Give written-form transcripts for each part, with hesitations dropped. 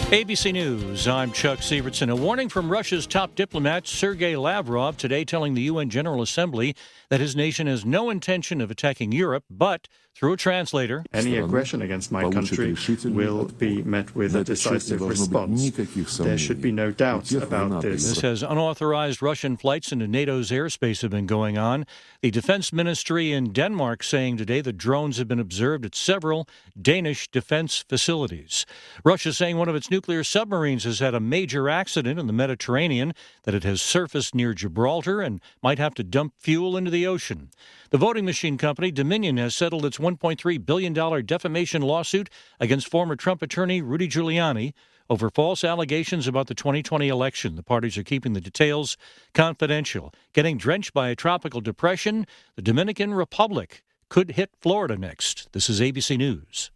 ABC News, I'm Chuck Sievertson. A warning from Russia's top diplomat, Sergei Lavrov, today telling the UN General Assembly that his nation has no intention of attacking Europe, but through a translator, any aggression against my country will be met with a decisive response. There should be no doubt about this. This says unauthorized Russian flights into NATO's airspace have been going on. The defense ministry in Denmark saying today that drones have been observed at several Danish defense facilities. Russia saying one of its nuclear submarines has had a major accident in the Mediterranean, that it has surfaced near Gibraltar and might have to dump fuel into the ocean. The voting machine company Dominion has settled its $1.3 billion defamation lawsuit against former Trump attorney Rudy Giuliani over false allegations about the 2020 election. The parties are keeping the details confidential. Getting drenched by a tropical depression, the Dominican Republic could hit Florida next. This is ABC News.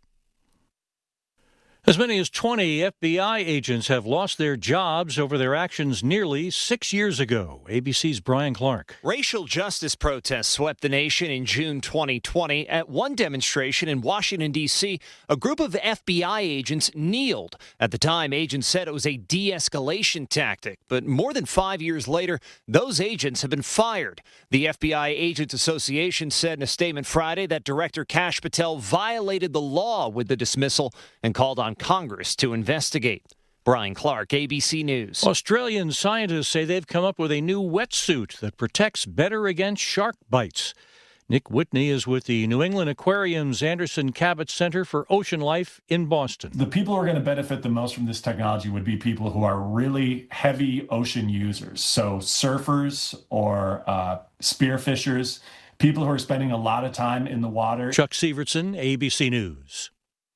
As many as 20 FBI agents have lost their jobs over their actions nearly 6 years ago. ABC's Brian Clark. Racial justice protests swept the nation in June 2020. At one demonstration in Washington, D.C., a group of FBI agents kneeled. At the time, agents said it was a de-escalation tactic. But more than 5 years later, those agents have been fired. The FBI Agents Association said in a statement Friday that Director Kash Patel violated the law with the dismissal and called on Congress to investigate. Brian Clark, ABC News. Australian scientists say they've come up with a new wetsuit that protects better against shark bites. Nick Whitney is with the New England Aquarium's Anderson Cabot Center for Ocean Life in Boston. The people who are going to benefit the most from this technology would be people who are really heavy ocean users. So surfers or spearfishers, people who are spending a lot of time in the water. Chuck Sievertson, ABC News.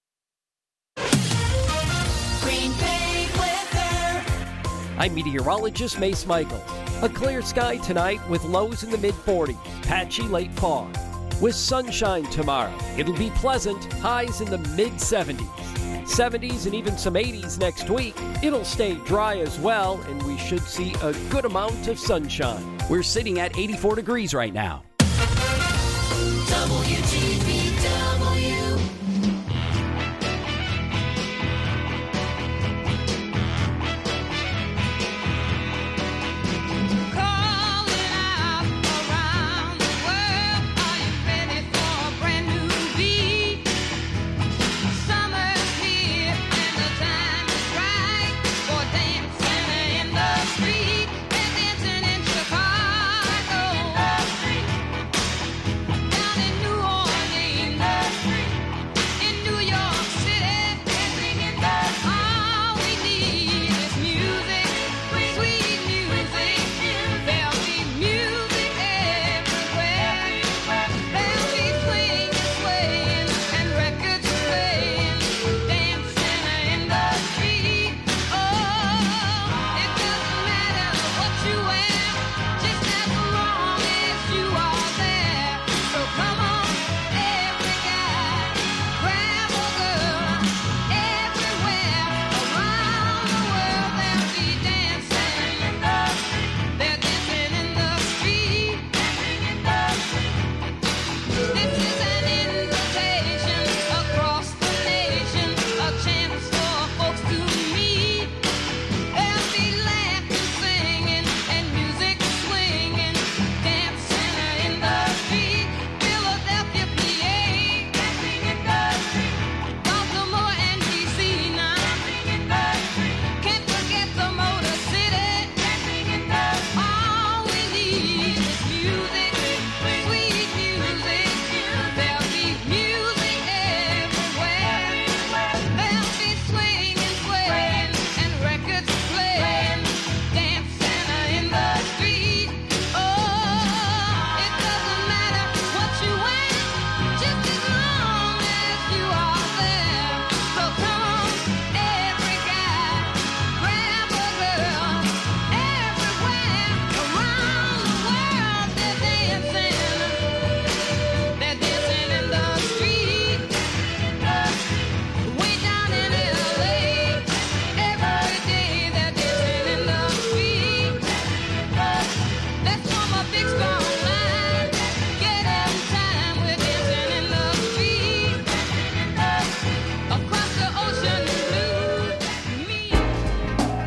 I'm meteorologist Mace Michaels. A clear sky tonight with lows in the mid-40s, patchy late fog. With sunshine tomorrow, it'll be pleasant, highs in the mid-70s. 70s and even some 80s next week. It'll stay dry as well, and we should see a good amount of sunshine. We're sitting at 84 degrees right now. WTBW.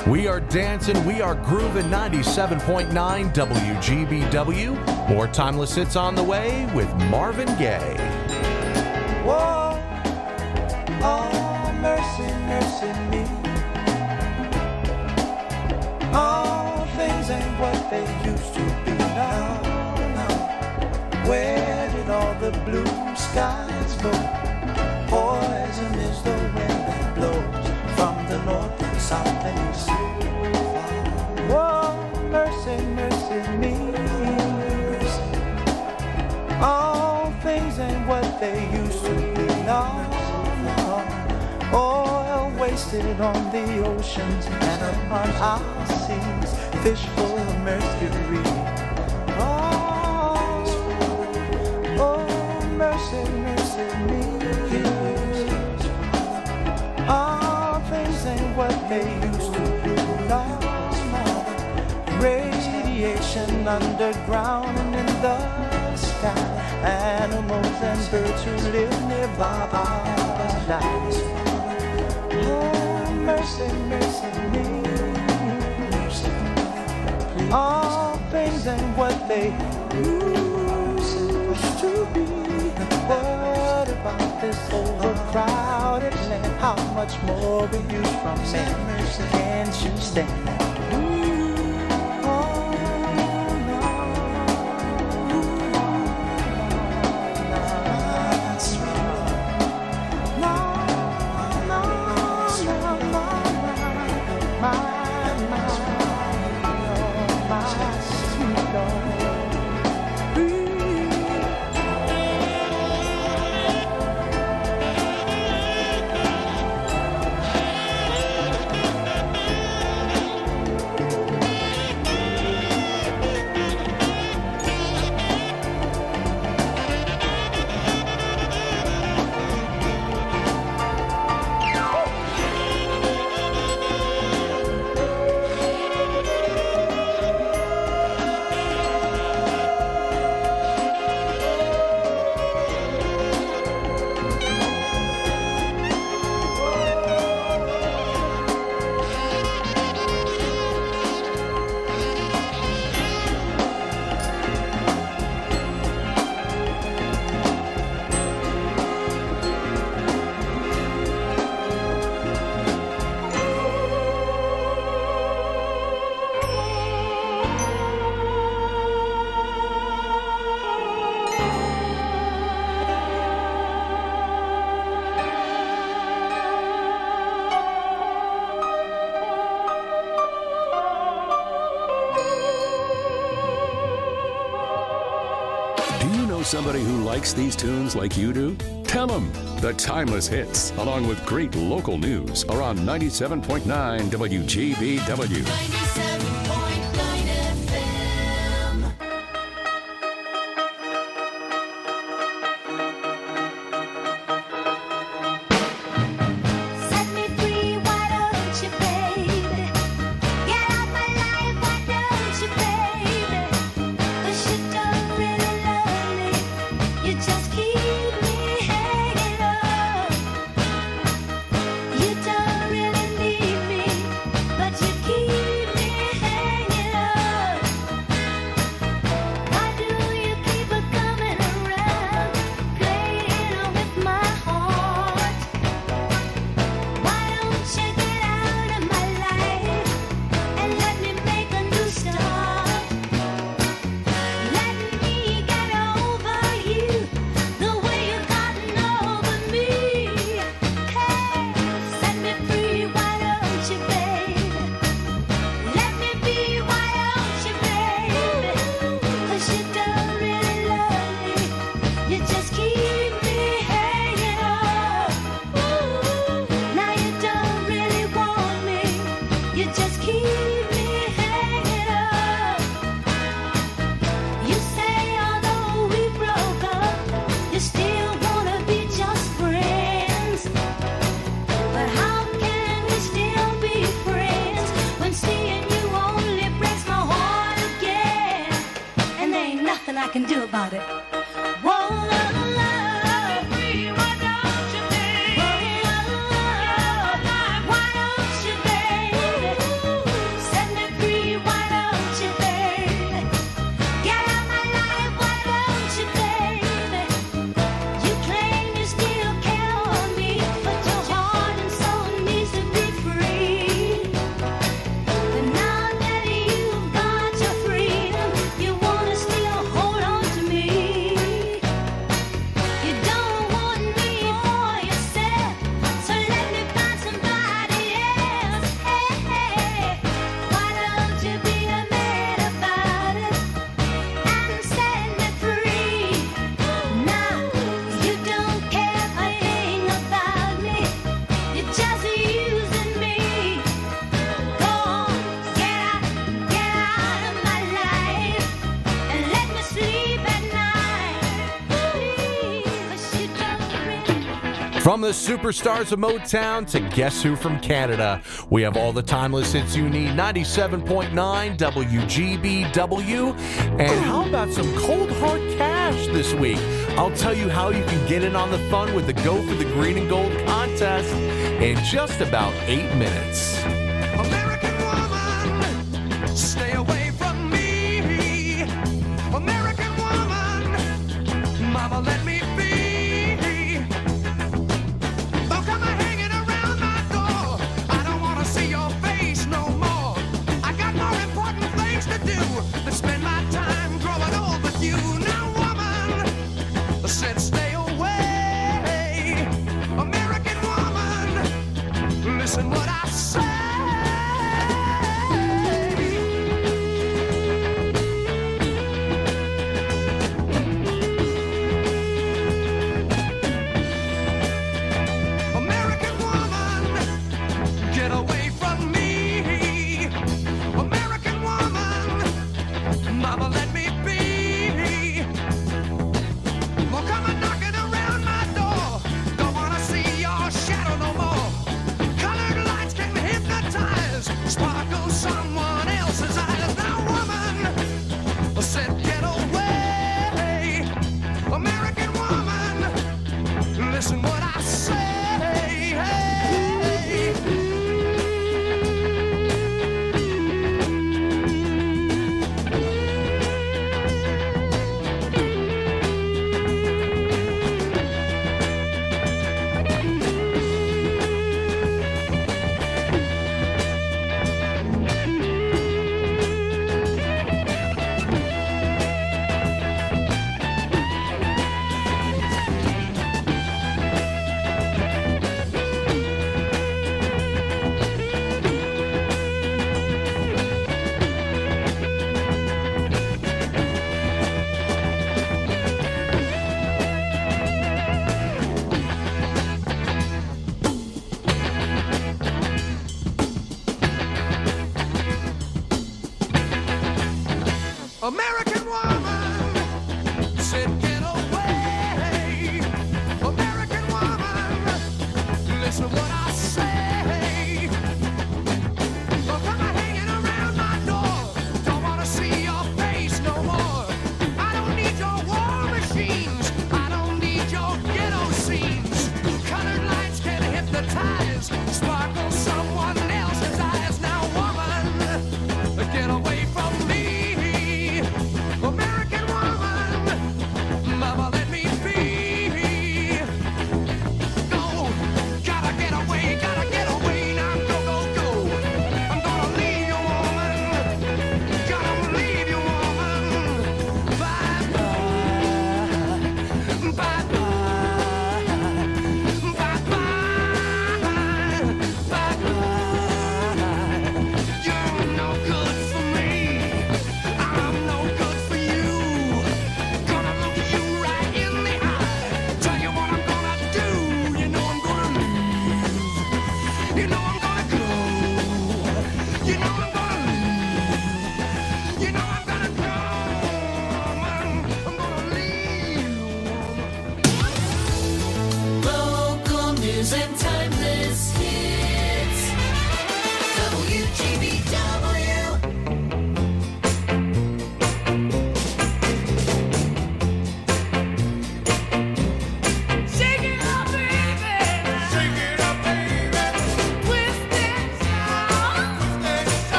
We are dancing, we are grooving. 97.9 WGBW. More timeless hits on the way with Marvin Gaye. Whoa, oh, mercy, mercy me. All things ain't what they used to be now. Where did all the blue skies go? Poison is the wind that blows from the north and south and east. Whoa, mercy, mercy me. All things ain't what they used to be. No, no. Oil wasted on the oceans and upon our seas. Fish full of mercury. Oh, mercy, mercy me. All things ain't what they used to be. No, no. Radiation underground and in the sky. Animals and birds who live nearby paradise. Oh, mercy, mercy me. All things ain't what they used to be. What about this overcrowded land? How much more will you from me? Can't you stand that? Somebody who likes these tunes like you do? Tell them the timeless hits, along with great local news, are on 97.9 WGBW. 97.9 FM. Set me free, why don't you, baby? Get out my life, why don't you, baby? 'Cause you don't really love me. You just keep me hanging on. You don't really need me, but you keep me hanging on. Why do you keep on coming around, playing with my heart? Why don't you get out of my life and let me make a new start? Let me get over you the way you've gotten over me. Hey, set me free, why don't you, baby? Let me be, why don't you, baby? 'Cause you don't really love me. You just keep me hanging on. Now you don't really want me. You just keep me hanging on. You say although we broke up, you still wanna be just friends. But how can we still be friends when seeing you only breaks my heart again? And there ain't nothing I can do about it. Whoa, love, why don't you, baby? Why don't you, baby? From the superstars of Motown to Guess Who from Canada, we have all the timeless hits you need. 97.9 WGBW. And how about some cold hard cash this week? I'll tell you how you can get in on the fun with the Go for the Green and Gold contest in just about 8 minutes. American woman, stay away from me. American woman, mama, let me be. Don't come hanging around my door. I don't want to see your face no more. I got more important things to do than spend my time growing old with you. Now, woman, said stay away. American woman, listen what I say. American woman, get away from me. American woman, mama, let me be. Well, come on knocking around my door. Don't wanna see your shadow no more. Colored lights can hypnotize, sparkle someone else's eyes. Now, woman, said get away. American woman, listen what I say. American woman, said get away. American woman, listen what I say. Don't come hanging around my door. Don't want to see your face no more. I don't need your war machines. I don't need your ghetto scenes. Colored lights can hypnotize, sparkle someone else's eyes. Now, woman, get away from me.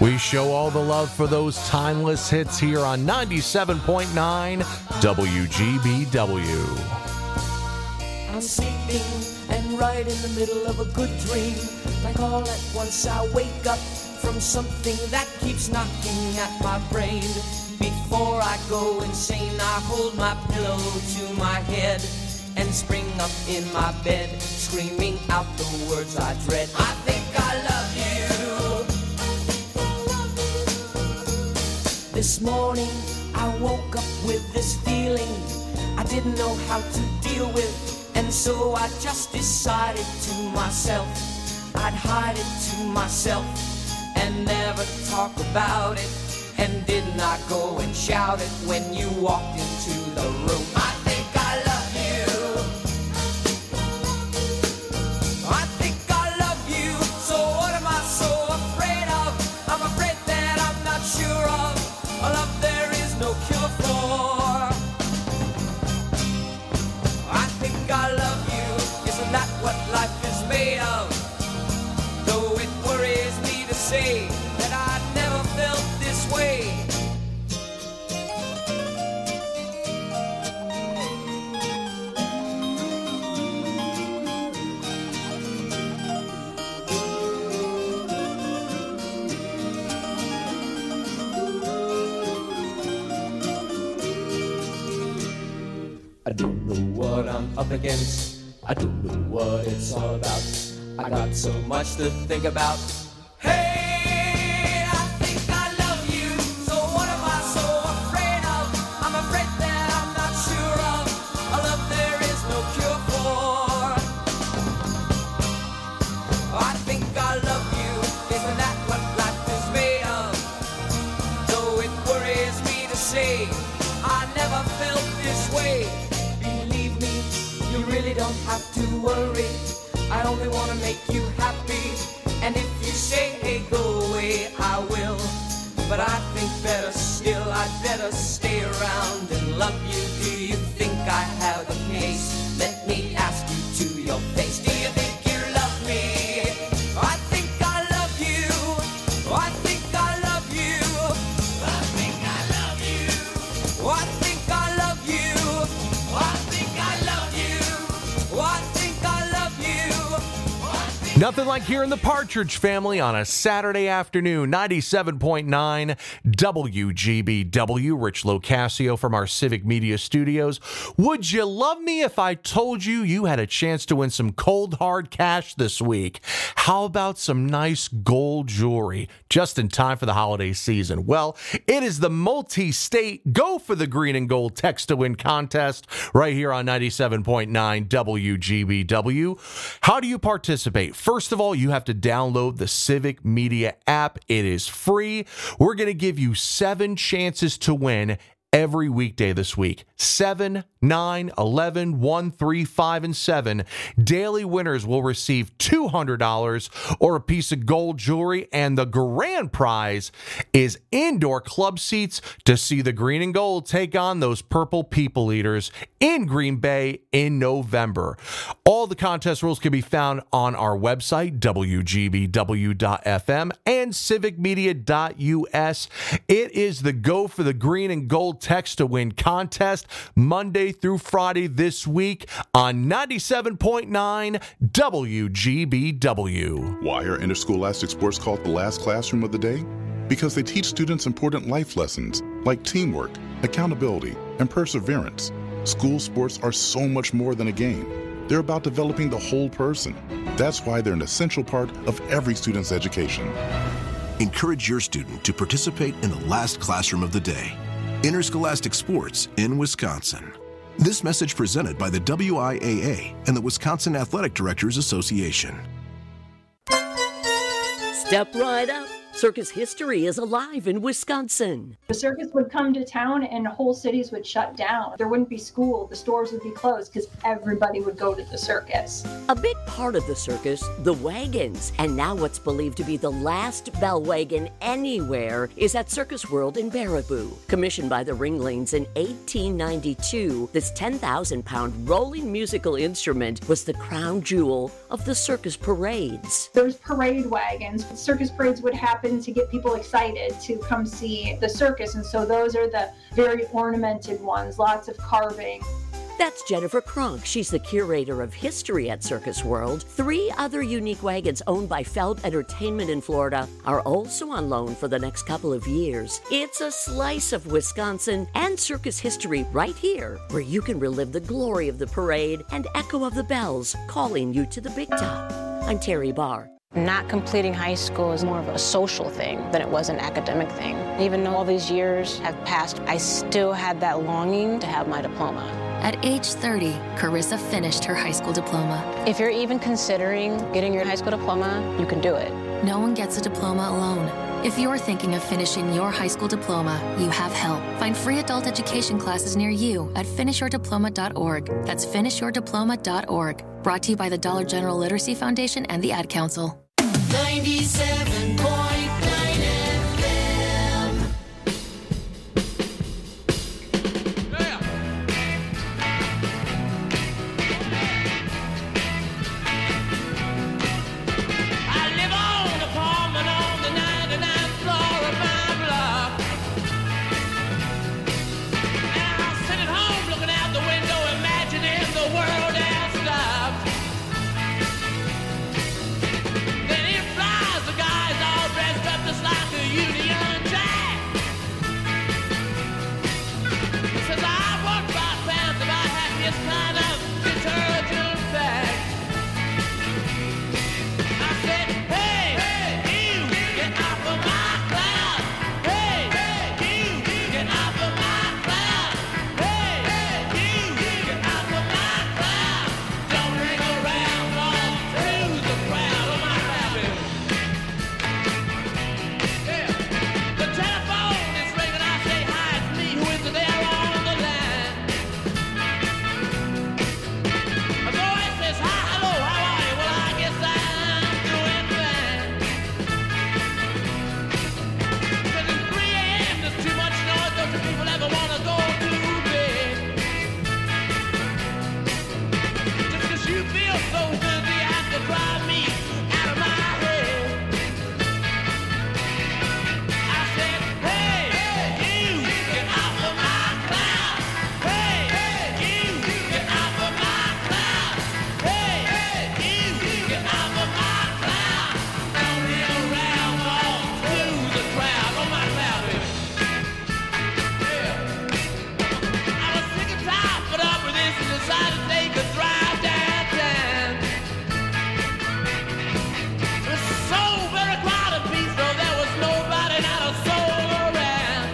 We show all the love for those timeless hits here on 97.9 WGBW. I'm sleeping and right in the middle of a good dream. Like all at once I wake up from something that keeps knocking at my brain. Before I go insane, I hold my pillow to my head and spring up in my bed, screaming out the words I dread. I think I love you. This morning I woke up with this feeling I didn't know how to deal with, and so I just decided to myself I'd hide it to myself and never talk about it, and did not go and shout it when you walked into the room. I think I love you. I think I love you. So what am I so afraid of? I'm afraid that I'm not sure of a love there is no cure for. I think I love you. Isn't that what life is made of? Though it worries me to say that I never felt this way. I don't know what I'm up against. I don't know what it's all about. I got so much to think about. Hey, I think I love you. So what am I so afraid of? I'm afraid that I'm not sure of a love there is no cure for. I think I love you. Isn't that what life is made of? Though it worries me to say I never felt this way. Believe me, you really don't have to worry. I only want to make you happy. And if you say, hey, go away, I will. But I think better still, I'd better stay around and love you. Do you think I have a case? Let me ask you to your face. Do you think you love me? I think I love you. I think I love you. I think I love you. I think I love you. I think I love you. I think I love you. Nothing like hearing the Partridge Family on a Saturday afternoon. 97.9 WGBW. Rich Locascio from our Civic Media Studios. Would you love me if I told you you had a chance to win some cold hard cash this week? How about some nice gold jewelry just in time for the holiday season? Well, it is the multi-state Go for the Green and Gold Text to Win contest right here on 97.9 WGBW. How do you participate? First of all, you have to download the Civic Media app. It is free. We're going to give you 7 chances to win every weekday this week. 7, 9, 11, 1, 3, 5, and 7. Daily winners will receive $200 or a piece of gold jewelry, and the grand prize is indoor club seats to see the Green and Gold take on those Purple People Eaters in Green Bay in November. All the contest rules can be found on our website, WGBW.FM and civicmedia.us. It is the Go for the Green and Gold Text to Win contest Monday through Friday this week on 97.9 WGBW. Why are interscholastic sports called the last classroom of the day? Because they teach students important life lessons like teamwork, accountability, and perseverance. School sports are so much more than a game. They're about developing the whole person. That's why they're an essential part of every student's education. Encourage your student to participate in the last classroom of the day. Interscholastic sports in Wisconsin. This message presented by the WIAA and the Wisconsin Athletic Directors Association. Step right up. Circus history is alive in Wisconsin. The circus would come to town and whole cities would shut down. There wouldn't be school, the stores would be closed because everybody would go to the circus. A big part of the circus, the wagons. And now what's believed to be the last bell wagon anywhere is at Circus World in Baraboo. Commissioned by the Ringlings in 1892, this 10,000-pound rolling musical instrument was the crown jewel of the circus parades. There's parade wagons. Circus parades would happen happen to get people excited to come see the circus. And so those are the very ornamented ones, lots of carving. That's Jennifer Kronk. She's the curator of history at Circus World. 3 other unique wagons owned by Felt Entertainment in Florida are also on loan for the next couple of years. It's a slice of Wisconsin and circus history right here, where you can relive the glory of the parade and echo of the bells calling you to the big top. I'm Terry Barr. Not completing high school is more of a social thing than it was an academic thing. Even though all these years have passed, I still had that longing to have my diploma. At age 30, Carissa finished her high school diploma. If you're even considering getting your high school diploma, you can do it. No one gets a diploma alone. If you're thinking of finishing your high school diploma, you have help. Find free adult education classes near you at finishyourdiploma.org. That's finishyourdiploma.org. Brought to you by the Dollar General Literacy Foundation and the Ad Council. 97.9 FM. I live on an apartment on the 99th floor of my block. And I sit at home looking out the window, imagining the world has stopped. Then in flies the guys all dressed up just like a Union Jack. Says I want 5 pounds if I had this kind of detergent bag. I said, hey, you, get off of my cloud. Hey, you, get off of my cloud. Hey, you, get off of my cloud. Don't hang around all through the crowd of my rabbit. Yeah. The telephone is ringing. I say, hi, it's me. Who is there on the line? A voice says, hi, hello, how are you? Well, I guess I'm doing fine. Says it's 3 a.m. There's too much noise. Don't you people ever want to go to bed? Just 'cause you feel so good, you have to drive me out of my head. I said, hey, you, get off of my cloud. Hey, you, get off of my cloud. Hey, you, get off of my cloud. Don't hang around all through the crowd on my cloud, baby. Yeah. I was sick and tired, put up with this and decided to take a drive downtown. It was so very crowded, peace, though there was nobody, not a soul around.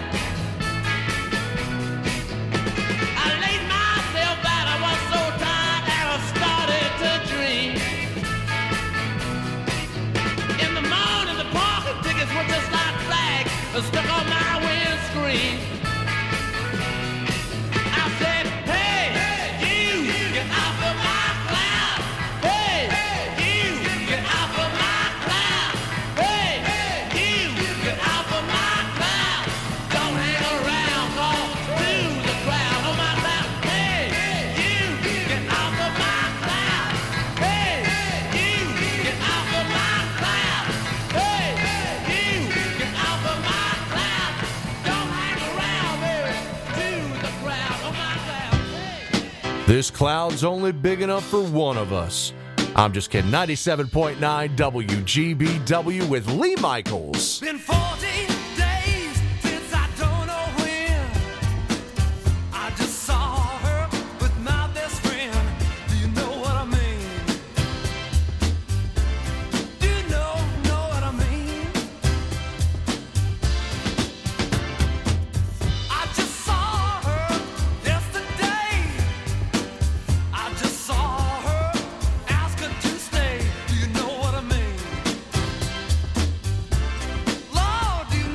I laid myself out, I was so tired and I started to dream. In the morning, the parking tickets were just like flags stuck on my windscreen. I said, hey, you, get off of my cloud. Hey, you, get off of my cloud. Hey, you, get off of my cloud. Don't hang around all through the crowd on my cloud. Hey, you, get off of my cloud. Hey, you, get off of my cloud. Hey, you, get off of my cloud. Don't hang around, baby, to the crowd on my cloud. This cloud's only big enough for one of us. I'm just kidding. 97.9 WGBW with Lee Michaels. Been 40 days since I don't know when I just saw her with my best friend. Do you know what I mean? Do you know what I mean? I just saw her yesterday. I just saw her, ask her to stay. Do you know what I mean? Lord, do you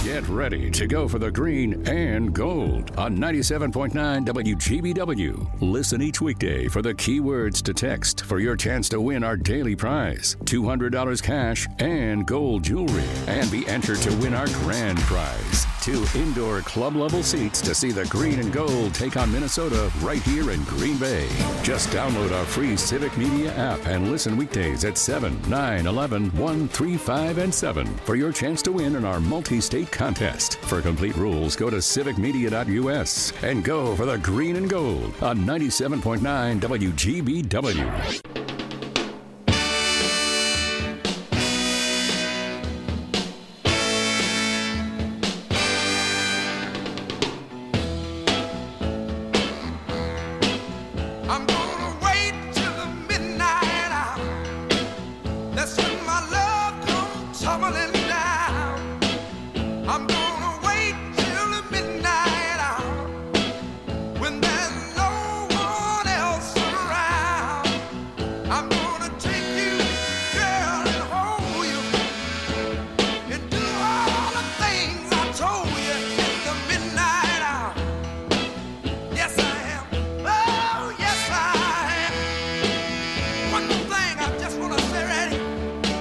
Get ready to go for the green and gold on 97.9 WGBW. Listen each weekday for the keywords to text for your chance to win our daily prize, $200 cash and gold jewelry, and be entered to win our grand prize, 2 indoor club-level seats to see the green and gold take on Minnesota right here in Green Bay. Just download our free Civic Media app and listen weekdays at 7, 9, 11, 1, 3, 5, and 7 for your chance to win in our multi-state contest. For complete rules, go to civicmedia.us and go for the green and gold on 97.9 WGBW. I'm gonna wait till the midnight hour. That's when my love comes tumbling down. I'm gonna wait till the midnight hour when there's no one else around. I'm gonna take you, girl, and hold you and do all the things I told you in the midnight hour. Yes, I am. Oh, yes, I am. One more thing I just want to say right here.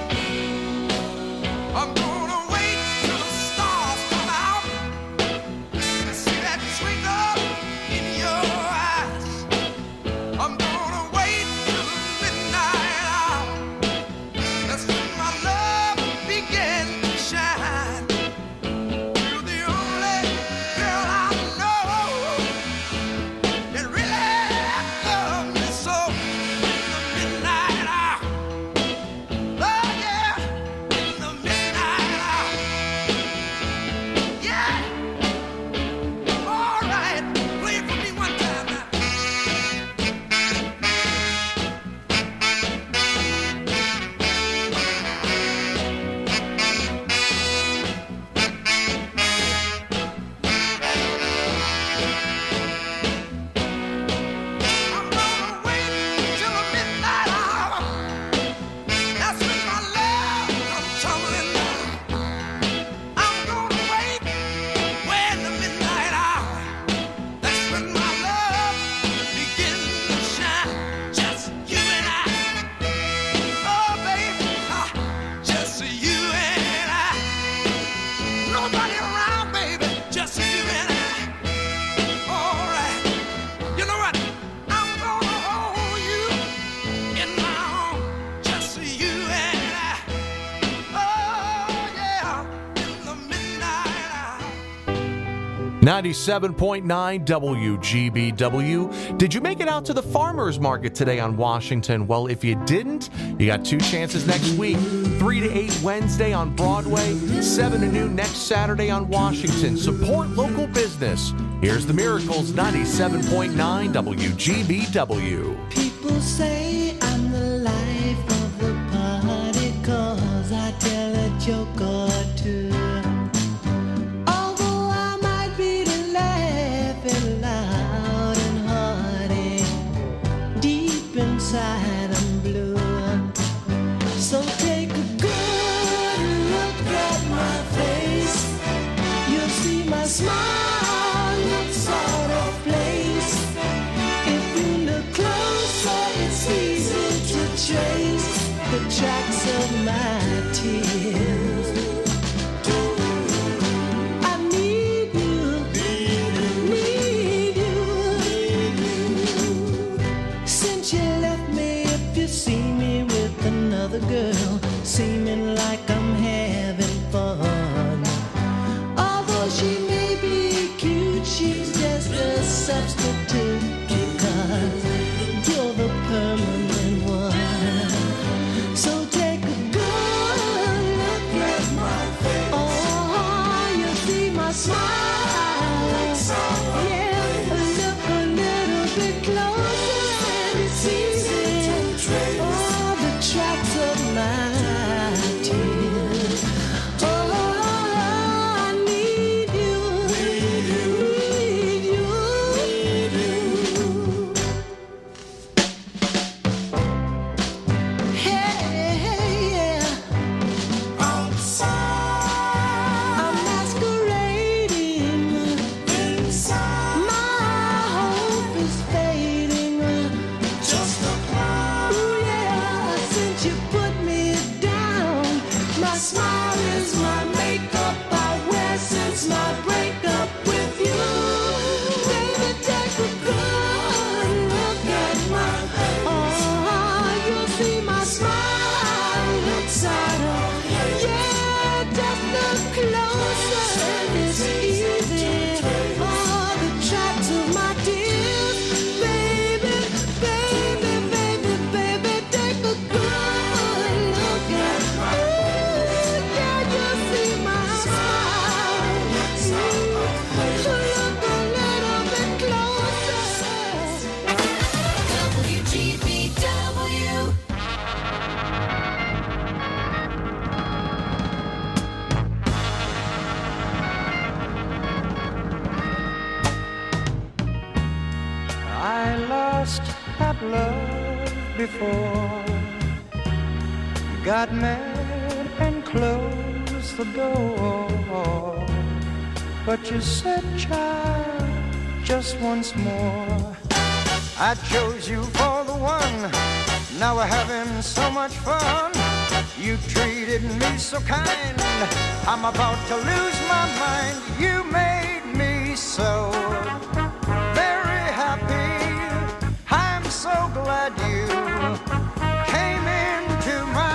I'm gonna wait till the stars come out and see that twinkle in your eyes. I'm gonna wait till the midnight hour. That's when my love begins to shine. You're the only girl I know that really love me so in the midnight hour. Oh yeah, in the midnight hour. Yeah. All right, play it for me one time now. I'm gonna wait till the midnight hour. That's when my love comes tumbling down. I'm gonna wait when the midnight hour. That's when my love begins to shine. Just you and I. Oh baby, just you and I. Nobody around, baby. Just you and I. All right. You know what? I'm gonna hold you in my arms. Just you and I. Oh yeah, in the midnight hour. 97.9 WGBW. Did you make it out to the farmers market today on Washington? Well, if you didn't, you got 2 chances next week. 3 to 8 Wednesday on Broadway, 7 to noon next Saturday on Washington. Support local business. Here's the Miracles, 97.9 WGBW. People say I'm the life of the party 'cause I tell a joke or two. Although I might be laughing loud and hearty, deep inside I'm blue. So take a good look at my face. You'll see my smile looks out of place. If you look closer, it's easy to trace the tracks of my tears. I need you, need you. Since you left me, if you see me with another girl, seeming like I'm having fun. Although she may be cute, she's just a substitute because you're the permanent one. So take a good look at my face. Oh, you see my smile. Yeah, look a little bit closer and it's easy to trace all the tracks of my tears. Oh, I need you, need you. Hey, yeah. I'm masquerading. closer, it's easy. Oh, the tracks of my tears, baby, baby, baby, baby, take a good look at me. Can you see my smile? Look a little bit closer. WGBW. I lost that love before. Got mad and closed the door. But you said, child, just once more. I chose you for the one. Now we're having so much fun. You treated me so kind. I'm about to lose my mind. You made me so very happy. I'm so glad you came into my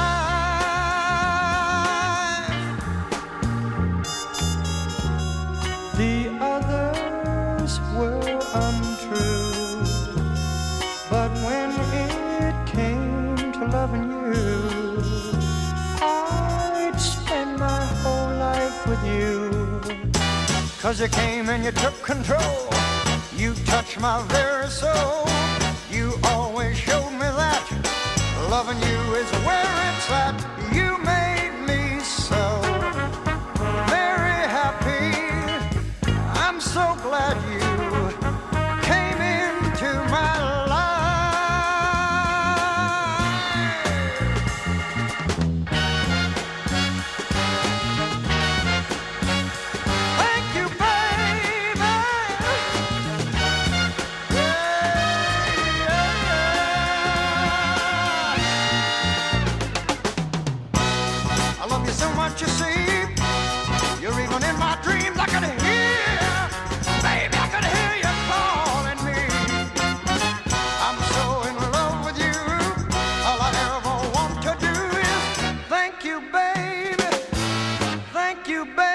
life. The others were untrue, but when it came to loving you, I'd spend my whole life with you. 'Cause you came and you took control. You touched my very soul. You always showed me that loving you is where it's at. You made me so very happy. I'm so glad you came into my life. Thank you, baby. I love you so much, you see. You're even in my dreams. I can hear, baby, I can hear you calling me. I'm so in love with you. All I ever want to do is thank you, baby. Thank you, baby.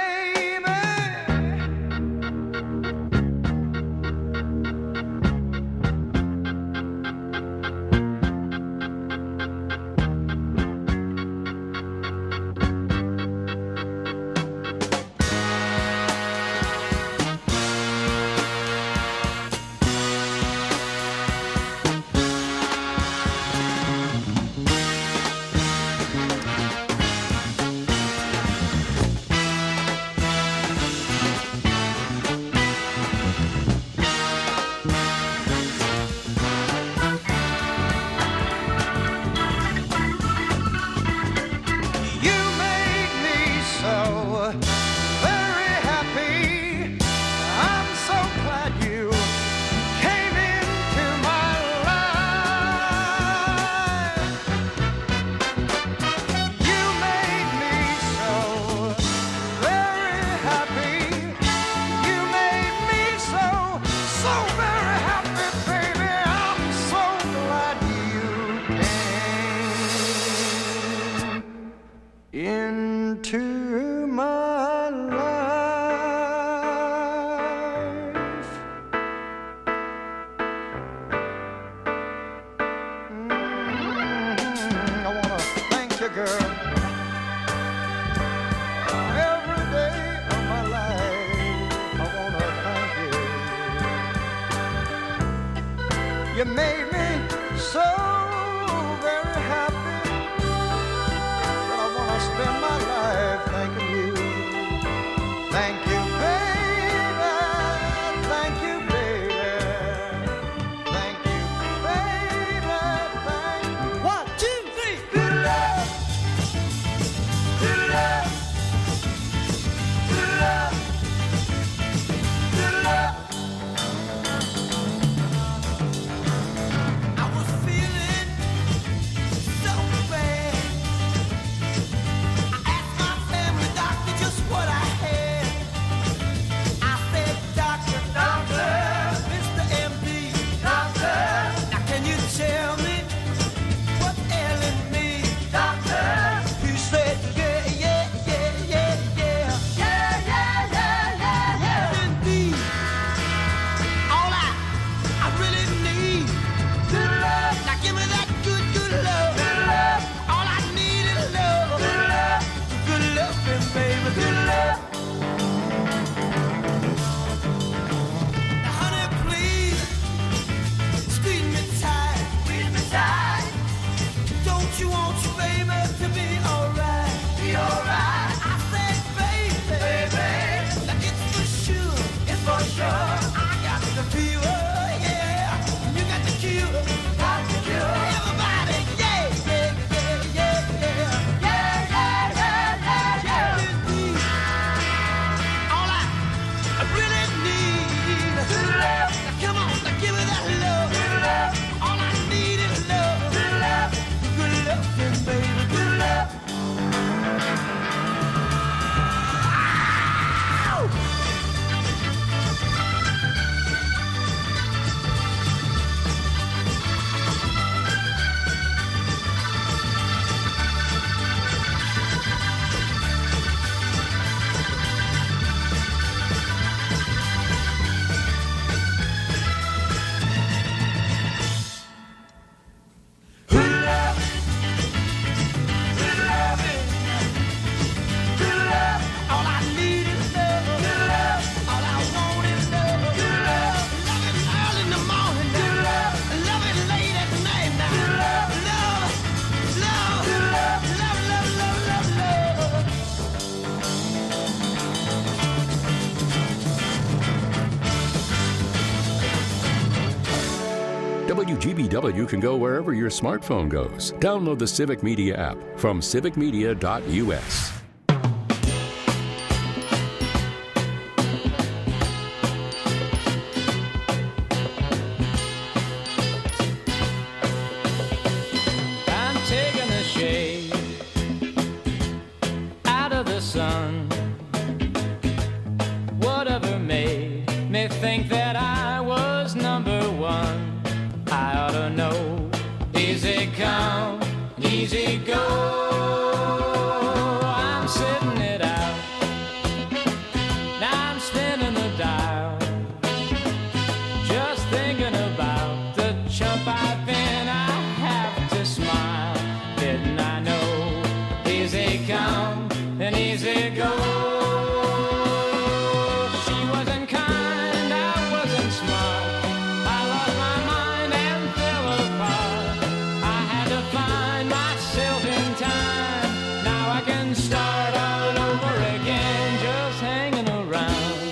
You made me so very happy. I'm so glad you came into my life. You made me so very happy. You made me so very happy, baby. I'm so glad you came into my life. I wanna thank you, girl, every day of my life. I wanna thank you. You made me so very happy that I wanna spend my life thanking you. Thank you, baby. Thank you, baby. Thank you, baby. Thank you. 1, 2, 3. Good love. Good love. Good love. Good love. I was feeling so bad. I asked my family doctor just what I had. WGBW can go wherever your smartphone goes. Download the Civic Media app from civicmedia.us. I'm taking the shade out of the sun. Whatever made me think that I was number one. I ought to know. Easy come, easy go. I'm sitting it out. Now I'm spinning the dial. Just thinking about the chump I've been. I have to smile. Didn't I know? Easy come and easy go. She wasn't kind, I wasn't smart. I lost my mind and fell apart. I had to find myself in time. Now I can start all over again, just hanging around,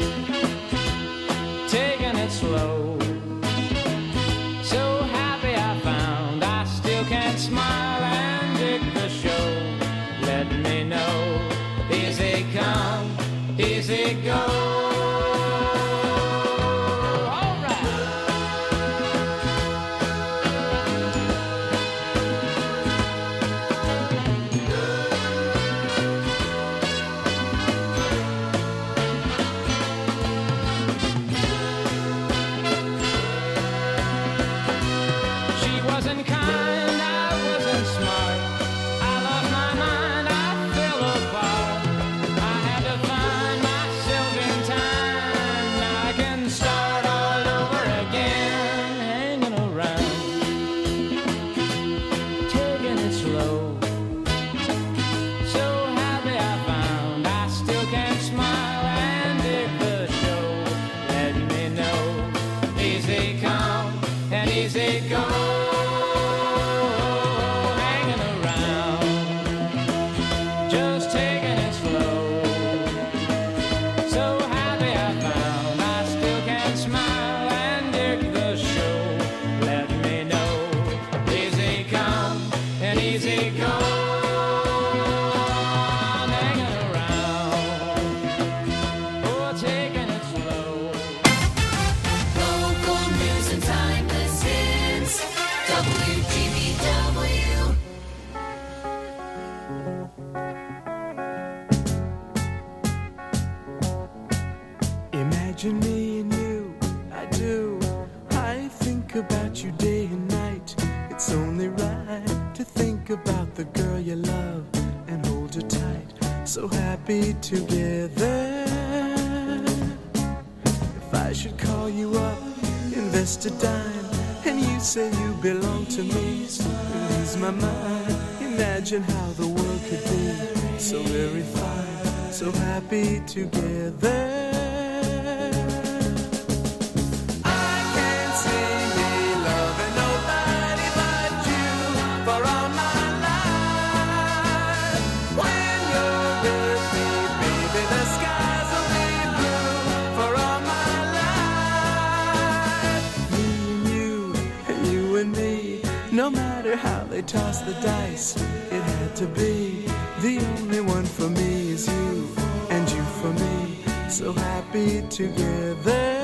taking it slow. So happy I found I still can't smile and dig the show. Let me know, easy come, easy go. She wasn't kind, I wasn't smart. I lost my mind, I fell apart. I had to find myself in time. Now I can start all over again, hanging around, taking it slow. So happy I found I still can't smile and dig the show. Let me know, easy come and easy go. Hanging around, just taking it slow. So happy I found I still can't smile and dig the show. Let me know, easy come and easy go. I'm hanging around, oh, taking it slow. Local news and timeless hits. WGBW. Imagine me and you, I do. I think about you day and night. It's only right to think about the girl you love and hold her tight. So happy together. If I should call you up, invest a dime, and you say you belong to me, lose my mind. Imagine how the world could be so very fine, so happy together. I can't see me loving nobody but you for all my life. When you're with me, baby, the skies will be blue for all my life. Me and you and me, no matter how they toss the dice, it had to be. The only one for me is you, and you for me, so happy together.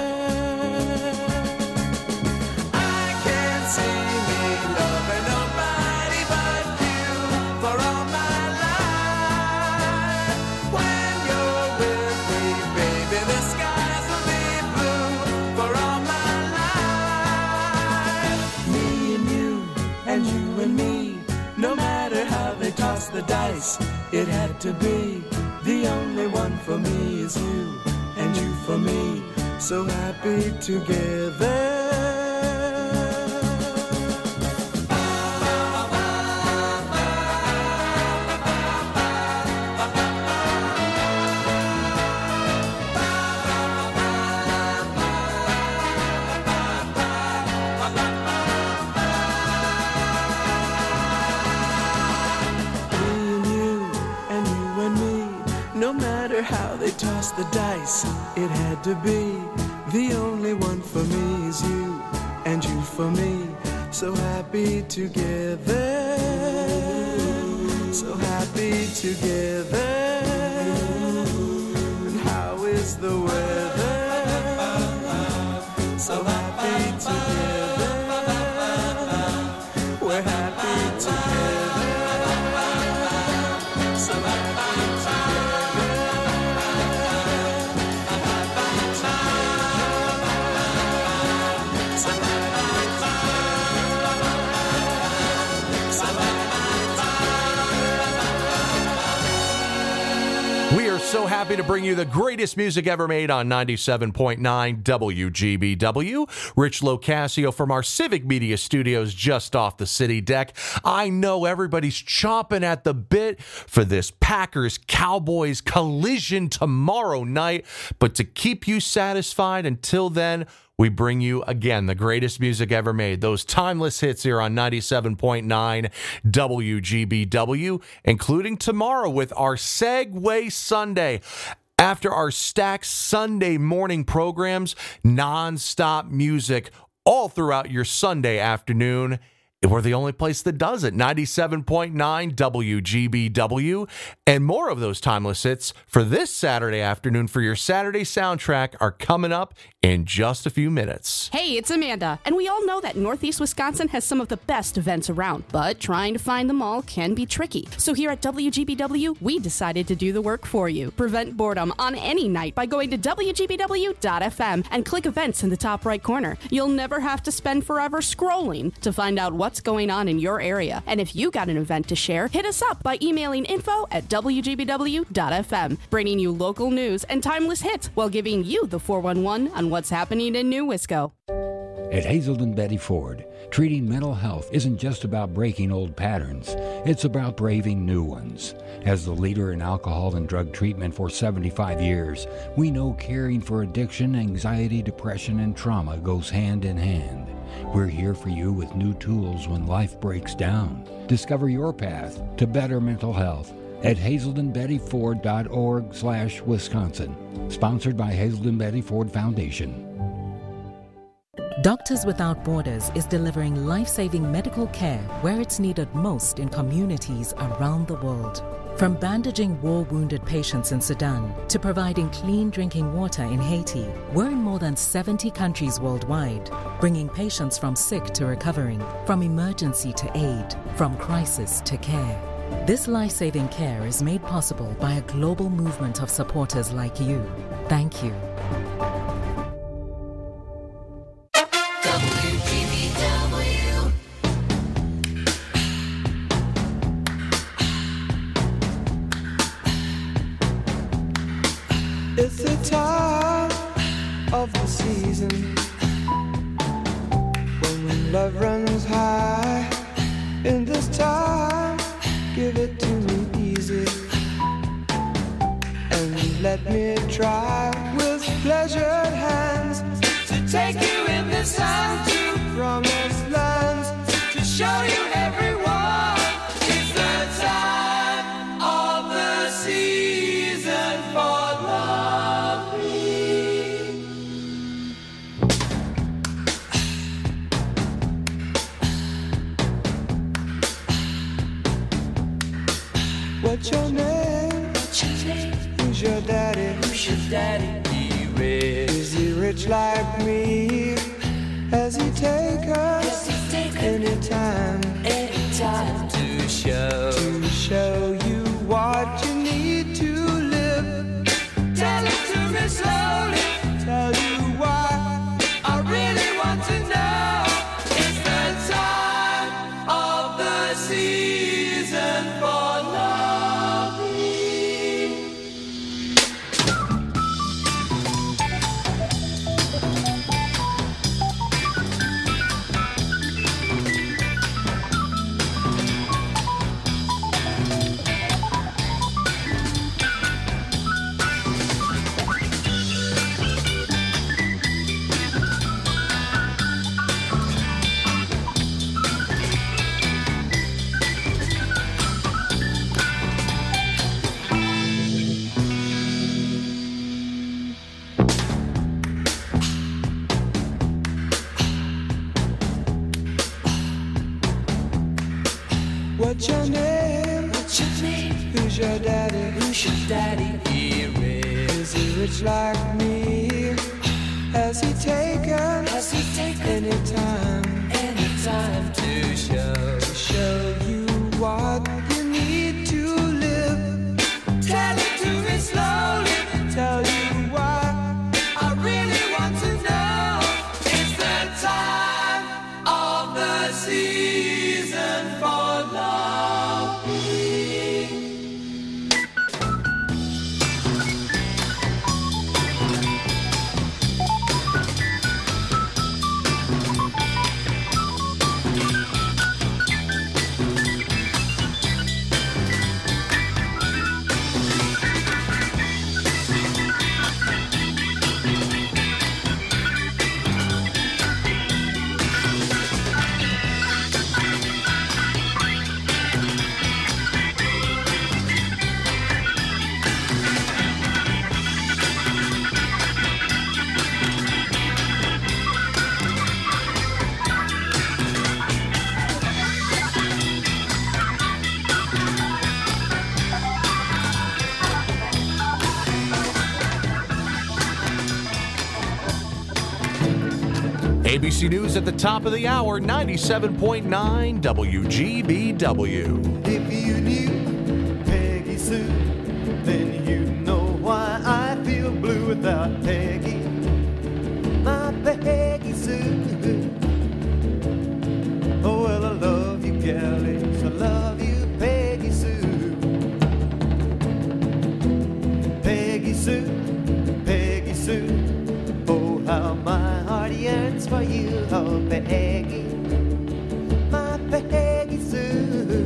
I can't see me loving nobody but you for all my life. When you're with me, baby, the skies will be blue for all my life. Me and me, no matter how they toss the dice, it had to be. The only one for me is you, and you for me, so happy together. No matter how they toss the dice, it had to be. The only one for me is you, and you for me. So happy together, so happy together. And how is the weather? So happy together, we're happy together, so happy together, happy together, so We are so happy to bring you the greatest music ever made on 97.9 WGBW. Rich Locascio from our Civic Media Studios just off the city deck. I know everybody's chomping at the bit for this Packers-Cowboys collision tomorrow night, but to keep you satisfied until then, we bring you, again, the greatest music ever made. Those timeless hits here on 97.9 WGBW, including tomorrow with our Segway Sunday. After our Stack Sunday morning programs, non-stop music all throughout your Sunday afternoon. We're the only place that does it. 97.9 WGBW. And more of those timeless hits for this Saturday afternoon for your Saturday soundtrack are coming up in just a few minutes. Hey, it's Amanda, and we all know that Northeast Wisconsin has some of the best events around, but trying to find them all can be tricky. So here at WGBW, we decided to do the work for you. Prevent boredom on any night by going to WGBW.fm and click events in the top right corner. You'll never have to spend forever scrolling to find out what's going on in your area. And if you got an event to share, hit us up by emailing info@WGBW.fm, bringing you local news and timeless hits while giving you the 411 on what's happening in New Wisco. At Hazelden Betty Ford, treating mental health isn't just about breaking old patterns, it's about braving new ones. As the leader in alcohol and drug treatment for 75 years, we know caring for addiction, anxiety, depression, and trauma goes hand in hand. We're here for you with new tools when life breaks down. Discover your path to better mental health at hazeldenbettyford.org/Wisconsin. Sponsored by Hazelden Betty Ford Foundation. Doctors Without Borders is delivering life-saving medical care where it's needed most in communities around the world. From bandaging war-wounded patients in Sudan to providing clean drinking water in Haiti, we're in more than 70 countries worldwide, bringing patients from sick to recovering, from emergency to aid, from crisis to care. This life-saving care is made possible by a global movement of supporters like you. Thank you. It's the time of the season when love runs high. In this time, give it to me easy and let me try with pleasured hands to take you in the sun to promised lands, to show you everyone. It's the time of the season for loving. What's your name? Who's your daddy? He rich. Is he rich like me? Has he take us anytime to show you what you need to live? Tell it to me slowly. Tell you why I really want to know. It's the time of the season for loving. Daddy here is he rich like me? Has he taken any time to show you what you need to live? Tell it to me slowly, tell you why. I really want to know. It's the time of the season for loving. ABC News at the top of the hour, 97.9 WGBW. If you knew Peggy Sue, then you know why I feel blue without Peggy. My Peggy Sue. Oh, well, I love you, galleys. I love you, Peggy Sue. Peggy Sue, Peggy Sue. Oh, how my heart yearns for you, oh, Peggy. My Peggy Sue.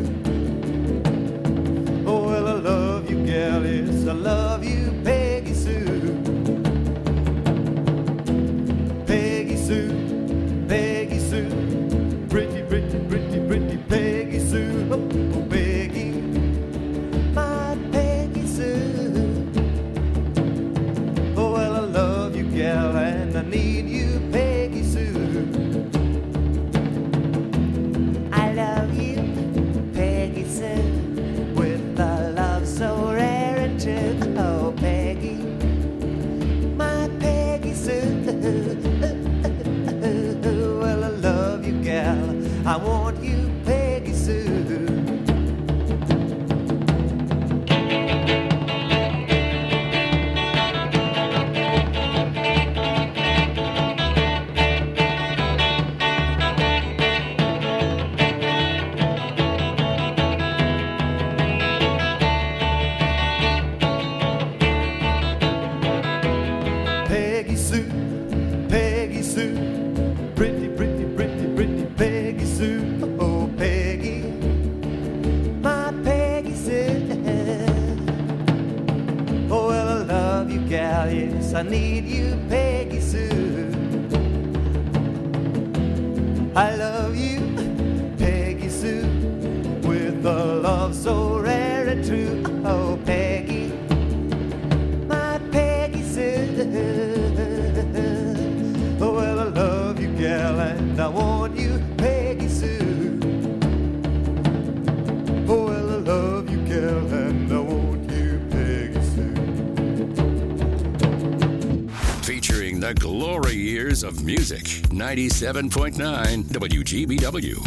Oh, well, I love you, gal, yes, I love you, Peggy Sue. Peggy Sue, Peggy Sue. Pretty, pretty, pretty, pretty Peggy Sue. Oh, oh, Peggy. My Peggy Sue. Oh, well, I love you, gal, and I need you, Peggy Sue. I love you, Peggy Sue, with a love so rare and true. Oh, Peggy, my Peggy Sue. Well, I love you, gal. I want you, Peggy Sue. Peggy Sue, Peggy Sue, pretty, pretty, pretty, pretty Peggy Sue. Oh, Peggy, my Peggy Sue. Oh, well, I love you, gal, yes, I need you, Peggy Sue. I love you, Peggy Sue, with a love so rare and true. Oh, Peggy, my Peggy Sue. Oh, well, I love you, gal, and I want you, Peggy Sue. Oh, well, I love you, gal, and I want you, Peggy Sue. Featuring the glory years of music. 97.9 WGBW.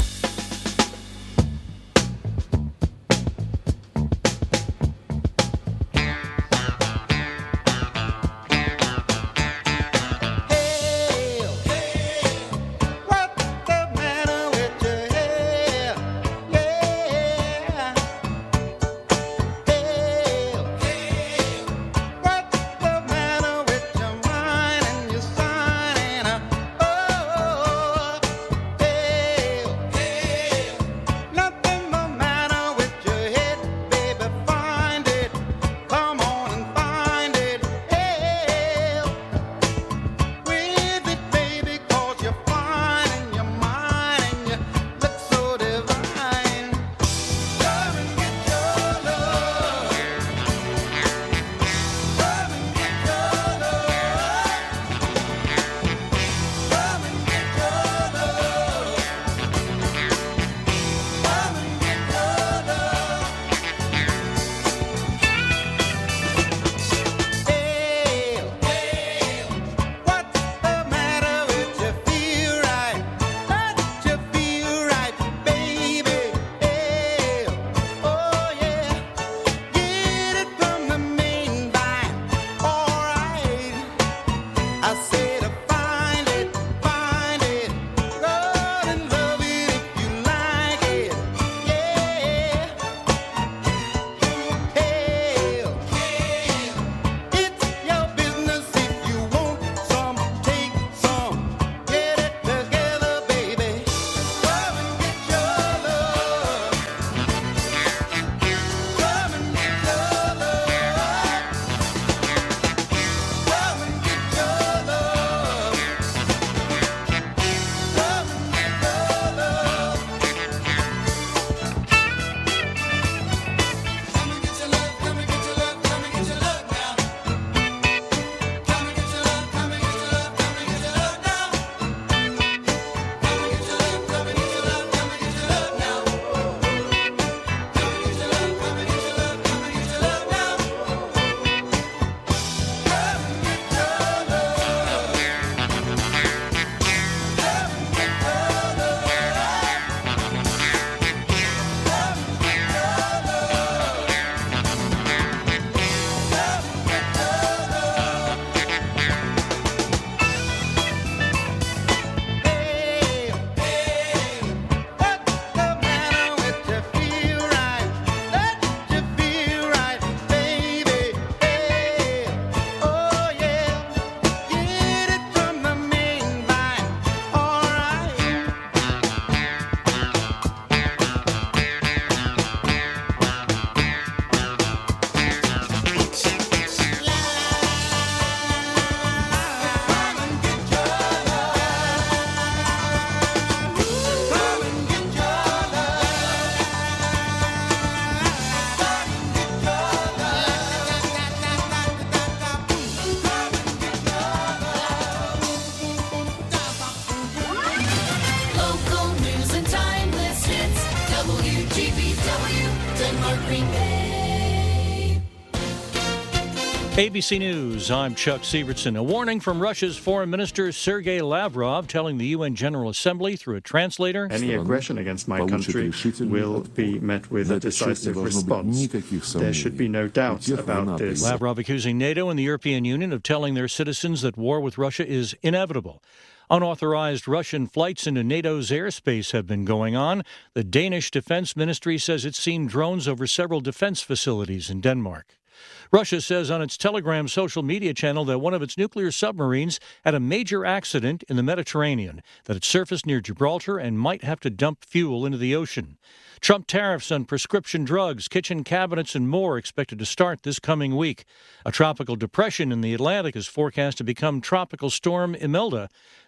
Hey, I said, find it, run and love it if you like it, yeah. Hell, it's your business if you want some, take some, get it together, baby. Come and get your love. Come and get your love. Come and get your love. Come and get your love. Come and get your love, come and get your love, come and get your love now. Come and get your love, come and get your love, come and get your love now. Come and get your love, come and get your love, come and get your love now. Come and get your love, come and get your love, come and get your love now. Come and get your Local news and timeless hits. WGBW, Denmark, Green Bay. ABC News, I'm Chuck Sievertson. A warning from Russia's Foreign Minister Sergei Lavrov telling the UN General Assembly through a translator. Any aggression against my country will be met with a decisive response. There should be no doubt about this. Lavrov accusing NATO and the European Union of telling their citizens that war with Russia is inevitable. Unauthorized Russian flights into NATO's airspace have been going on. The Danish Defense Ministry says it's seen drones over several defense facilities in Denmark. Russia says on its Telegram social media channel that one of its nuclear submarines had a major accident in the Mediterranean, that it surfaced near Gibraltar and might have to dump fuel into the ocean. Trump tariffs on prescription drugs, kitchen cabinets, and more expected to start this coming week. A tropical depression in the Atlantic is forecast to become Tropical Storm Imelda.